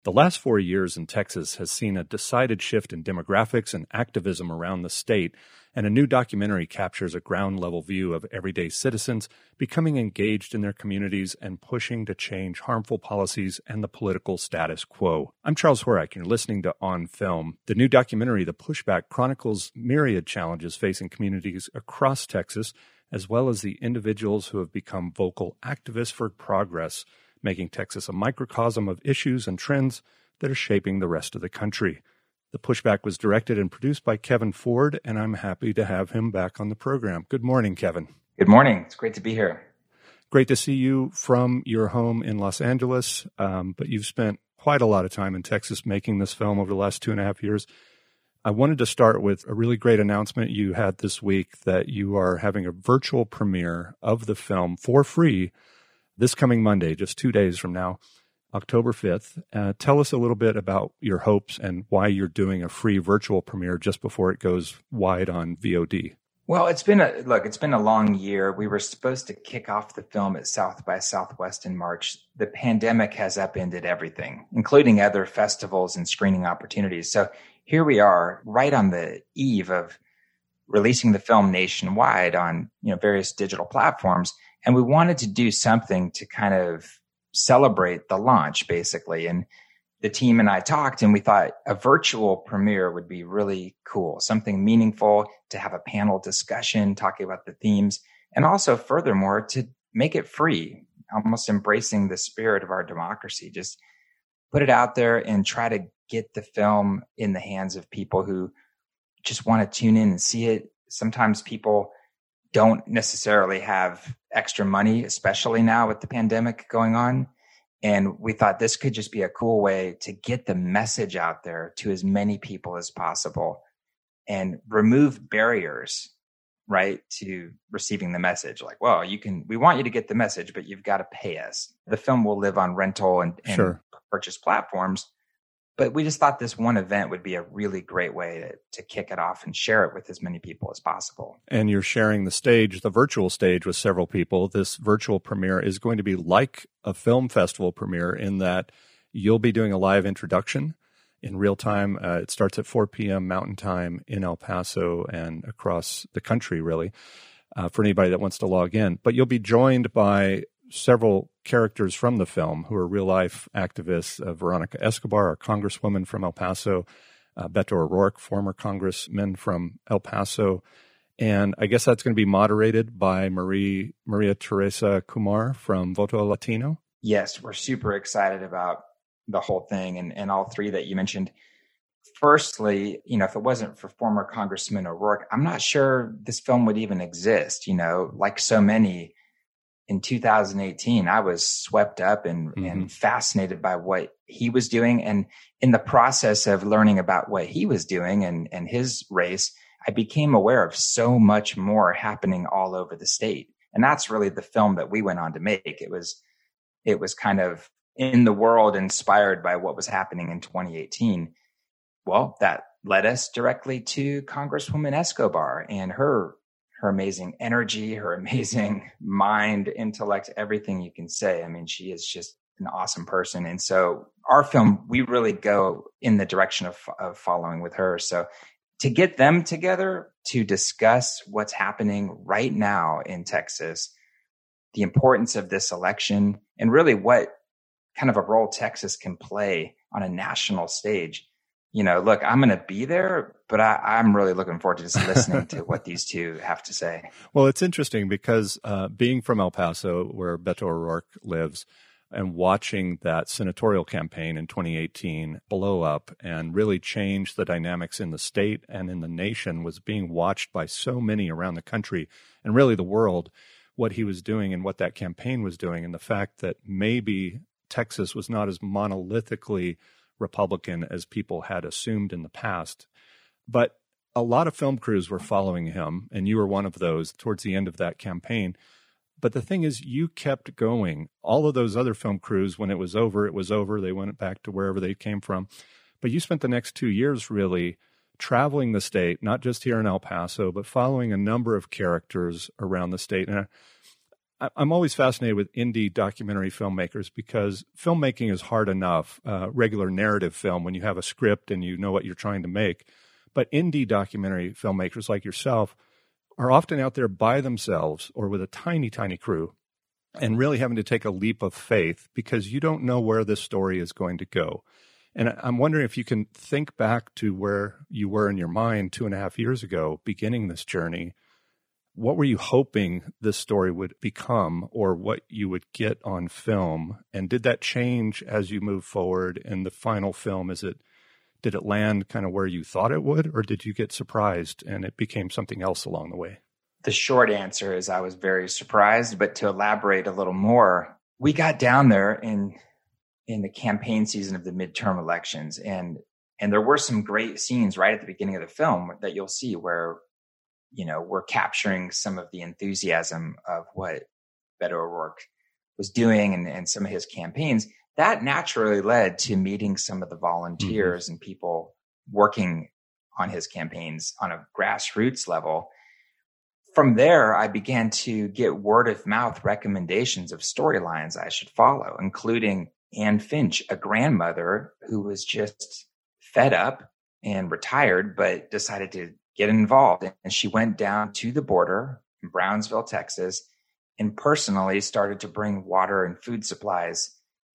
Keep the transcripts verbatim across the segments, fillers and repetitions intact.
The last four years in Texas has seen a decided shift in demographics and activism around the state, and a new documentary captures a ground-level view of everyday citizens becoming engaged in their communities and pushing to change harmful policies and the political status quo. I'm Charles Horak, and you're listening to On Film. The new documentary, The Pushback, chronicles myriad challenges facing communities across Texas, as well as the individuals who have become vocal activists for progress, making Texas a microcosm of issues and trends that are shaping the rest of the country. The Pushback was directed and produced by Kevin Ford, and I'm happy to have him back on the program. Good morning, Kevin. Good morning. It's great to be here. Great to see you from your home in Los Angeles, um, but you've spent quite a lot of time in Texas making this film over the last two and a half years. I wanted to start with a really great announcement you had this week that you are having a virtual premiere of the film for free this coming Monday, just two days from now, October fifth. Uh, tell us a little bit about your hopes and why you're doing a free virtual premiere just before it goes wide on V O D. Well, it's been a look, it's been a long year. We were supposed to kick off the film at South by Southwest in March. The pandemic has upended everything, including other festivals and screening opportunities. So here we are right on the eve of releasing the film nationwide on, you know, various digital platforms. And we wanted to do something to kind of celebrate the launch, basically. And the team and I talked, and we thought a virtual premiere would be really cool, something meaningful, to have a panel discussion talking about the themes, and also furthermore, to make it free, almost embracing the spirit of our democracy. Just put it out there and try to get the film in the hands of people who just want to tune in and see it. Sometimes people don't necessarily have extra money, especially now with the pandemic going on. And we thought this could just be a cool way to get the message out there to as many people as possible and remove barriers, right, to receiving the message. Like, well, you can, we want you to get the message, but you've got to pay us. The film will live on rental and, and sure. purchase platforms. But we just thought this one event would be a really great way to, to kick it off and share it with as many people as possible. And you're sharing the stage, the virtual stage, with several people. This virtual premiere is going to be like a film festival premiere in that you'll be doing a live introduction in real time. Uh, it starts at four p.m. Mountain Time in El Paso and across the country, really, uh, for anybody that wants to log in. But you'll be joined by several characters from the film who are real-life activists. Uh, Veronica Escobar, our congresswoman from El Paso, uh, Beto O'Rourke, former congressman from El Paso. And I guess that's going to be moderated by Marie, Maria Teresa Kumar from Voto Latino. Yes, we're super excited about the whole thing and, and all three that you mentioned. Firstly, you know, if it wasn't for former Congressman O'Rourke, I'm not sure this film would even exist. You know, like so many, in two thousand eighteen, I was swept up and, mm-hmm. and fascinated by what he was doing. And in the process of learning about what he was doing and, and his race, I became aware of so much more happening all over the state. And that's really the film that we went on to make. It was, it was kind of in the world, inspired by what was happening in twenty eighteen. Well, that led us directly to Congresswoman Escobar and her her amazing energy, her amazing mind, intellect, everything you can say. I mean, she is just an awesome person. And so our film, we really go in the direction of, of following with her. So to get them together to discuss what's happening right now in Texas, the importance of this election, and really what kind of a role Texas can play on a national stage. You know, look, I'm going to be there, but I, I'm really looking forward to just listening to what these two have to say. Well, it's interesting because uh, being from El Paso, where Beto O'Rourke lives, and watching that senatorial campaign in twenty eighteen blow up and really change the dynamics in the state and in the nation, was being watched by so many around the country and really the world, what he was doing and what that campaign was doing, and the fact that maybe Texas was not as monolithically Republican as people had assumed in the past. But a lot of film crews were following him, and you were one of those towards the end of that campaign. But the thing is, you kept going. All of those other film crews, when it was over, it was over. They went back to wherever they came from. But you spent the next two years really traveling the state, not just here in El Paso, but following a number of characters around the state. And I'm always fascinated with indie documentary filmmakers because filmmaking is hard enough, uh, regular narrative film, when you have a script and you know what you're trying to make. But indie documentary filmmakers like yourself are often out there by themselves or with a tiny, tiny crew and really having to take a leap of faith because you don't know where this story is going to go. And I'm wondering if you can think back to where you were in your mind two and a half years ago, beginning this journey. What were you hoping this story would become or what you would get on film? And did that change as you move forward in the final film? Is it, did it land kind of where you thought it would, or did you get surprised and it became something else along the way? The short answer is I was very surprised, but to elaborate a little more, we got down there in in the campaign season of the midterm elections, and and there were some great scenes right at the beginning of the film that you'll see where, you know, we're capturing some of the enthusiasm of what Beto O'Rourke was doing and, and some of his campaigns. That naturally led to meeting some of the volunteers mm-hmm. and people working on his campaigns on a grassroots level. From there, I began to get word of mouth recommendations of storylines I should follow, including Anne Finch, a grandmother who was just fed up and retired, but decided to get involved. And she went down to the border in Brownsville, Texas, and personally started to bring water and food supplies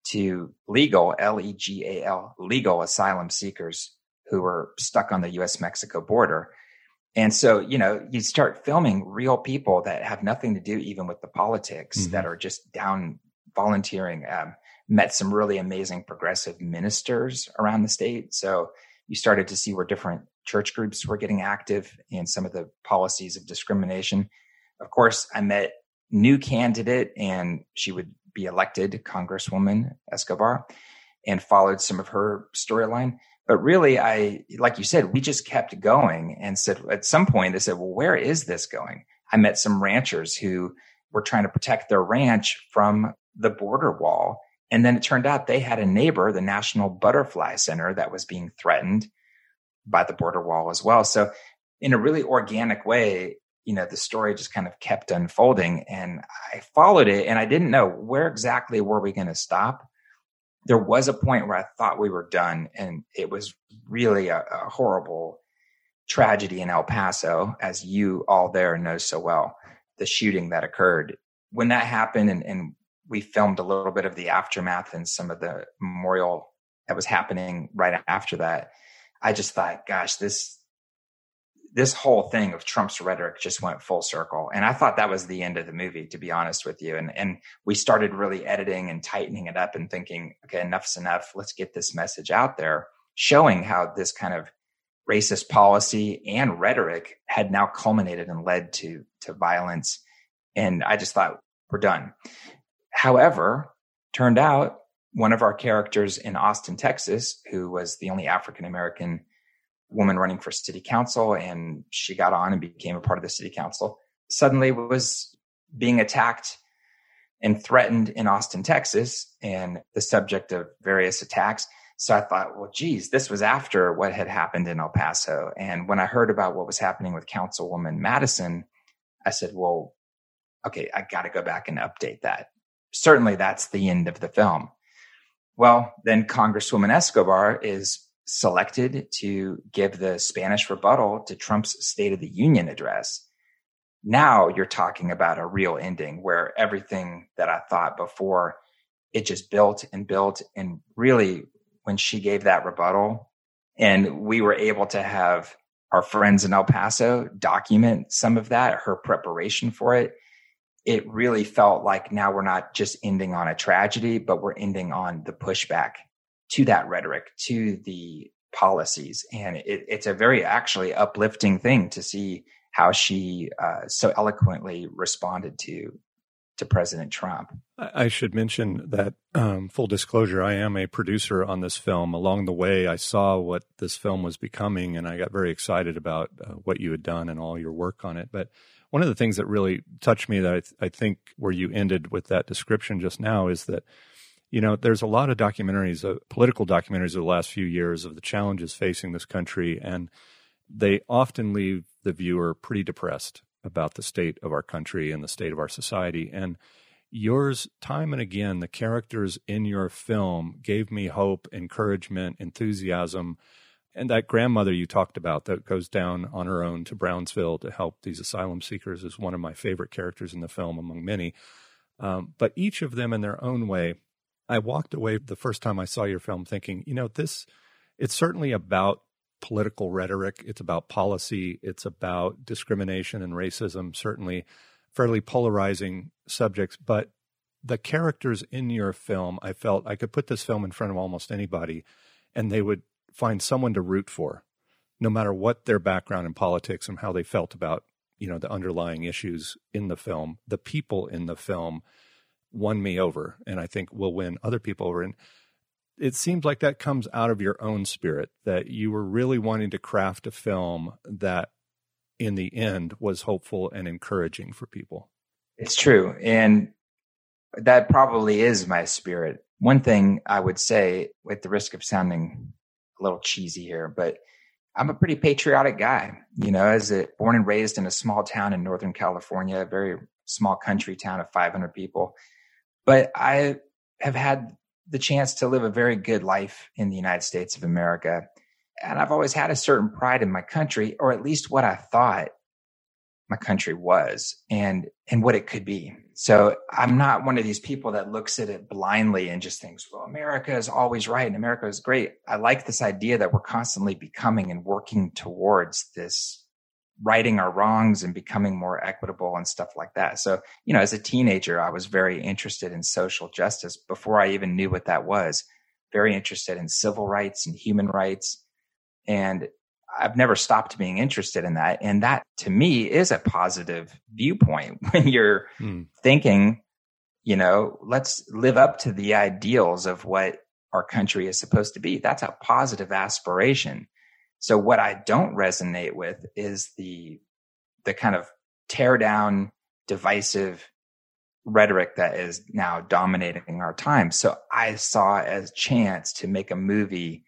to legal, L E G A L, legal asylum seekers who were stuck on the U S Mexico border. And so, you know, you start filming real people that have nothing to do even with the politics mm-hmm. that are just down volunteering. Um, met some really amazing progressive ministers around the state. So you started to see where different church groups were getting active in some of the policies of discrimination. Of course, I met new candidate and she would be elected, Congresswoman Escobar, and followed some of her storyline. But really, I, like you said, we just kept going and said, at some point, they said, well, where is this going? I met some ranchers who were trying to protect their ranch from the border wall. And then it turned out they had a neighbor, the National Butterfly Center, that was being threatened by the border wall as well. So in a really organic way, you know, the story just kind of kept unfolding and I followed it and I didn't know where exactly were we going to stop. There was a point where I thought we were done and it was really a, a horrible tragedy in El Paso, as you all there know so well, the shooting that occurred. When that happened and, and we filmed a little bit of the aftermath and some of the memorial that was happening right after that, I just thought, gosh, this this whole thing of Trump's rhetoric just went full circle. And I thought that was the end of the movie, to be honest with you. And, and we started really editing and tightening it up and thinking, okay, enough's enough. Let's get this message out there, showing how this kind of racist policy and rhetoric had now culminated and led to, to violence. And I just thought, we're done. However, turned out one of our characters in Austin, Texas, who was the only African-American woman running for city council, and she got on and became a part of the city council, suddenly was being attacked and threatened in Austin, Texas, and the subject of various attacks. So I thought, well, geez, this was after what had happened in El Paso. And when I heard about what was happening with Councilwoman Madison, I said, well, okay, I got to go back and update that. Certainly that's the end of the film. Well, then Congresswoman Escobar is selected to give the Spanish rebuttal to Trump's State of the Union address. Now you're talking about a real ending where everything that I thought before, it just built and built. And really, when she gave that rebuttal and we were able to have our friends in El Paso document some of that, her preparation for it, it really felt like now we're not just ending on a tragedy, but we're ending on the pushback to that rhetoric, to the policies. And it, it's a very actually uplifting thing to see how she uh, so eloquently responded to to President Trump. I should mention that, um, full disclosure, I am a producer on this film. Along the way, I saw what this film was becoming, and I got very excited about uh, what you had done and all your work on it. But one of the things that really touched me that I, th- I think where you ended with that description just now is that, you know, there's a lot of documentaries, uh, political documentaries of the last few years of the challenges facing this country, and they often leave the viewer pretty depressed. about the state of our country and the state of our society. And yours, time and again, the characters in your film gave me hope, encouragement, enthusiasm. And that grandmother you talked about that goes down on her own to Brownsville to help these asylum seekers is one of my favorite characters in the film among many. Um, but each of them in their own way, I walked away the first time I saw your film thinking, you know, this, it's certainly about political rhetoric. It's about policy. It's about discrimination and racism, certainly fairly polarizing subjects. But the characters in your film, I felt I could put this film in front of almost anybody and they would find someone to root for, no matter what their background in politics and how they felt about, you know, the underlying issues in the film. The people in the film won me over, and I think will win other people over. And it seems like that comes out of your own spirit, that you were really wanting to craft a film that in the end was hopeful and encouraging for people. It's true. And that probably is my spirit. One thing I would say, with the risk of sounding a little cheesy here, but I'm a pretty patriotic guy. You know, as a born and raised in a small town in Northern California, a very small country town of five hundred people. But I have had the chance to live a very good life in the United States of America. And I've always had a certain pride in my country, or at least what I thought my country was and, and what it could be. So I'm not one of these people that looks at it blindly and just thinks, well, America is always right and America is great. I like this idea that we're constantly becoming and working towards this, righting our wrongs and becoming more equitable and stuff like that. So, you know, as a teenager, I was very interested in social justice before I even knew what that was, very interested in civil rights and human rights. And I've never stopped being interested in that. And that to me is a positive viewpoint when you're hmm. thinking, you know, let's live up to the ideals of what our country is supposed to be. That's a positive aspiration. So what I don't resonate with is the, the kind of tear down, divisive rhetoric that is now dominating our time. So I saw as a chance to make a movie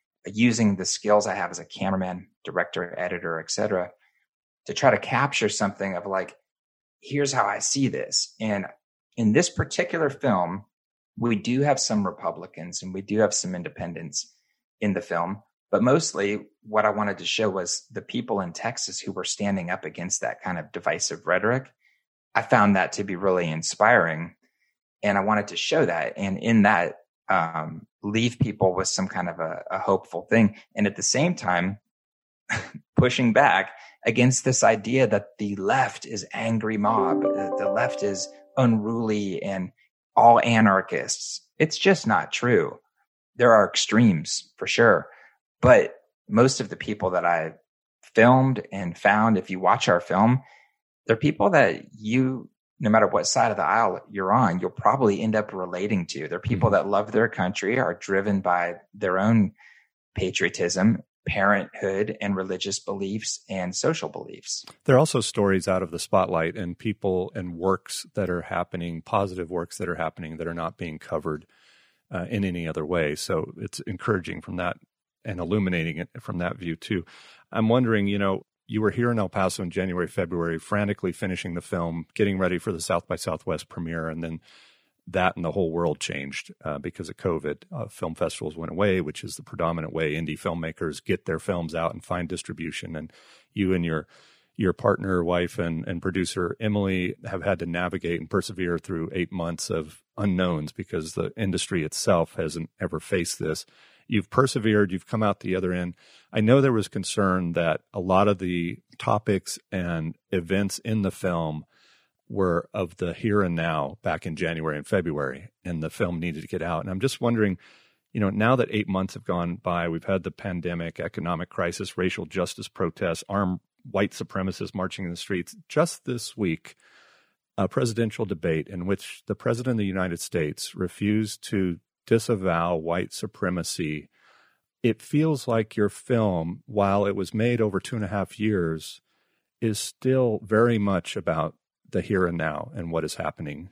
using the skills I have as a cameraman, director, editor, et cetera, to try to capture something of like, here's how I see this. And in this particular film, we do have some Republicans and we do have some independents in the film. But mostly what I wanted to show was the people in Texas who were standing up against that kind of divisive rhetoric. I found that to be really inspiring. And I wanted to show that. And in that, um, leave people with some kind of a, a hopeful thing. And at the same time, pushing back against this idea that the left is angry mob, the left is unruly and all anarchists. It's just not true. There are extremes for sure. But most of the people that I filmed and found, if you watch our film, they're people that you, no matter what side of the aisle you're on, you'll probably end up relating to. They're people mm-hmm. that love their country, are driven by their own patriotism, parenthood, and religious beliefs and social beliefs. There are also stories out of the spotlight and people and works that are happening, positive works that are happening that are not being covered uh, in any other way. So it's encouraging from that and illuminating it from that view too. I'm wondering, you know, you were here in El Paso in January, February, frantically finishing the film, getting ready for the South by Southwest premiere, and then that and the whole world changed uh, because of COVID. Uh, film festivals went away, which is the predominant way indie filmmakers get their films out and find distribution. And you and your your partner, wife, and, and producer, Emily, have had to navigate and persevere through eight months of unknowns because the industry itself hasn't ever faced this. You've persevered. You've come out the other end. I know there was concern that a lot of the topics and events in the film were of the here and now back in January and February, and the film needed to get out. And I'm just wondering, you know, now that eight months have gone by, we've had the pandemic, economic crisis, racial justice protests, armed white supremacists marching in the streets. Just this week, a presidential debate in which the president of the United States refused to disavow white supremacy. It feels like your film, while it was made over two and a half years, is still very much about the here and now and what is happening.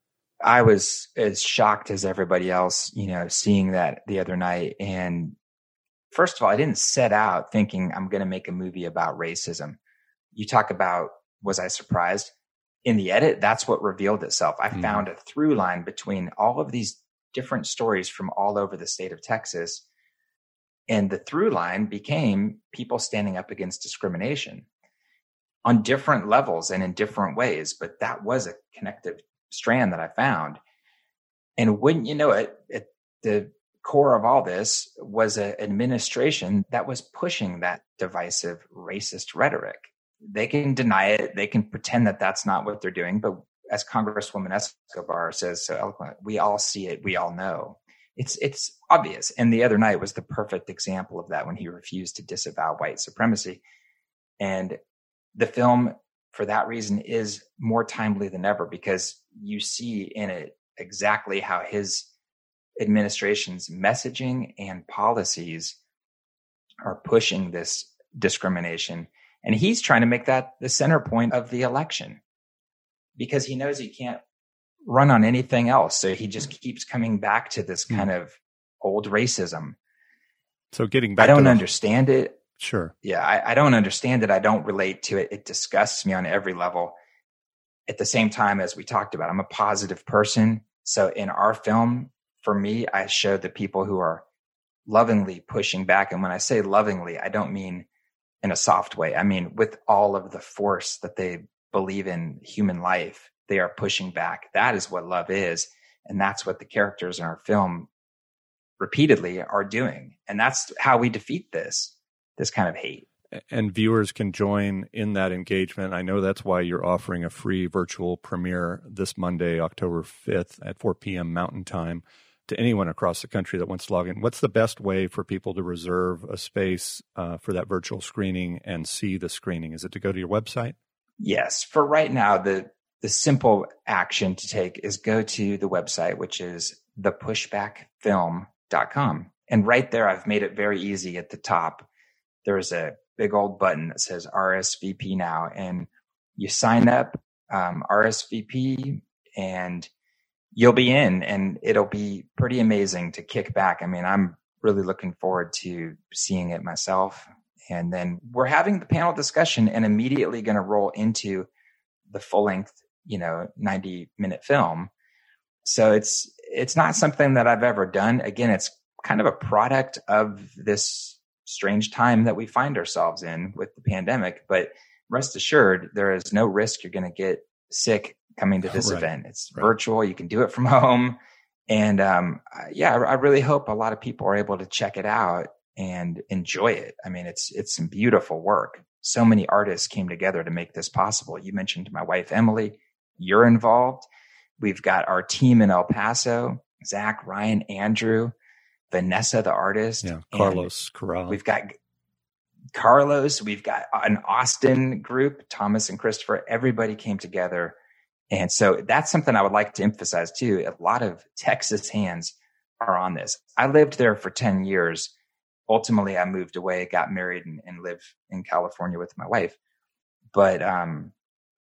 I was as shocked as everybody else, you know, seeing that the other night. And first of all, I didn't set out thinking I'm going to make a movie about racism. You talk about was I surprised? In the edit, that's what revealed itself. I mm. found a through line between all of these different stories from all over the state of Texas. And the through line became people standing up against discrimination on different levels and in different ways. But that was a connective strand that I found. And wouldn't you know it, at the core of all this was an administration that was pushing that divisive racist rhetoric. They can deny it. They can pretend that that's not what they're doing. But as Congresswoman Escobar says so eloquently, we all see it. We all know. It's it's obvious. And the other night was the perfect example of that when he refused to disavow white supremacy. And the film, for that reason, is more timely than ever because you see in it exactly how his administration's messaging and policies are pushing this discrimination. And he's trying to make that the center point of the election because he knows he can't run on anything else. So he just keeps coming back to this kind of old racism. So getting back I don't to the, understand it. Sure. Yeah, I, I don't understand it. I don't relate to it. It disgusts me on every level. At the same time, as we talked about, I'm a positive person. So in our film, for me, I showed the people who are lovingly pushing back. And when I say lovingly, I don't mean in a soft way. I mean, with all of the force that they believe in human life, they are pushing back. That is what love is. And that's what the characters in our film repeatedly are doing. And that's how we defeat this, this kind of hate. And viewers can join in that engagement. I know that's why you're offering a free virtual premiere this Monday, October fifth at four p.m. Mountain Time to anyone across the country that wants to log in. What's the best way for people to reserve a space uh, for that virtual screening and see the screening? Is it to go to your website? Yes. For right now, the the simple action to take is go to the website, which is the pushback film dot com. And right there, I've made it very easy at the top. There's a big old button that says R S V P now, and you sign up, um, R S V P, and you'll be in, and it'll be pretty amazing to kick back. I mean, I'm really looking forward to seeing it myself. And then we're having the panel discussion and immediately going to roll into the full length, you know, ninety minute film. So it's, it's not something that I've ever done. Again, it's kind of a product of this strange time that we find ourselves in with the pandemic, but rest assured, there is no risk you're going to get sick coming to this right. event. It's right. virtual. You can do it from home. And, um, yeah, I really hope a lot of people are able to check it out and enjoy it. I mean, it's, it's some beautiful work. So many artists came together to make this possible. You mentioned my wife, Emily, you're involved. We've got our team in El Paso, Zach, Ryan, Andrew, Vanessa, the artist. Yeah, Carlos Corral. We've got Carlos. We've got an Austin group, Thomas and Christopher. Everybody came together. And so that's something I would like to emphasize too. A lot of Texas hands are on this. I lived there for ten years. Ultimately, I moved away, got married, and, and live in California with my wife. But um,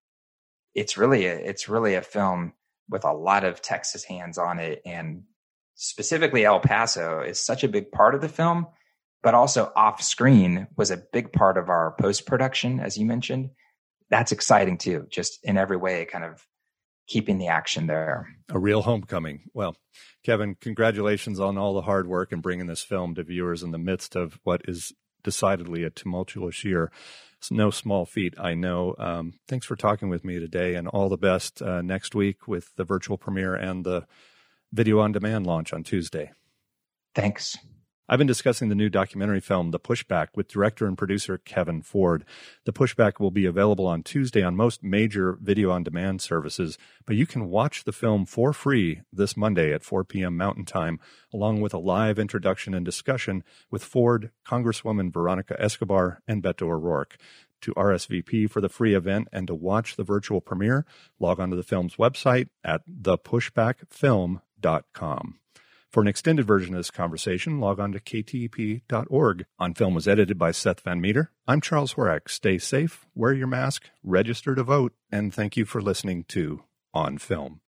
it's really a, it's really a film with a lot of Texas hands on it, and specifically El Paso is such a big part of the film, but also off screen was a big part of our post-production, as you mentioned. That's exciting too, just in every way, kind of keeping the action there. A real homecoming. Well, Kevin, congratulations on all the hard work and bringing this film to viewers in the midst of what is decidedly a tumultuous year. It's no small feat, I know. Um, thanks for talking with me today, and all the best uh, next week with the virtual premiere and the video on demand launch on Tuesday. Thanks. I've been discussing the new documentary film, The Pushback, with director and producer Kevin Ford. The Pushback will be available on Tuesday on most major video on demand services, but you can watch the film for free this Monday at four p.m. Mountain Time, along with a live introduction and discussion with Ford, Congresswoman Veronica Escobar, and Beto O'Rourke. To R S V P for the free event and to watch the virtual premiere, log on to the film's website at the pushback film dot com. For an extended version of this conversation, log on to K T E P dot org. On Film was edited by Seth Van Meter. I'm Charles Horak. Stay safe, wear your mask, register to vote, and thank you for listening to On Film.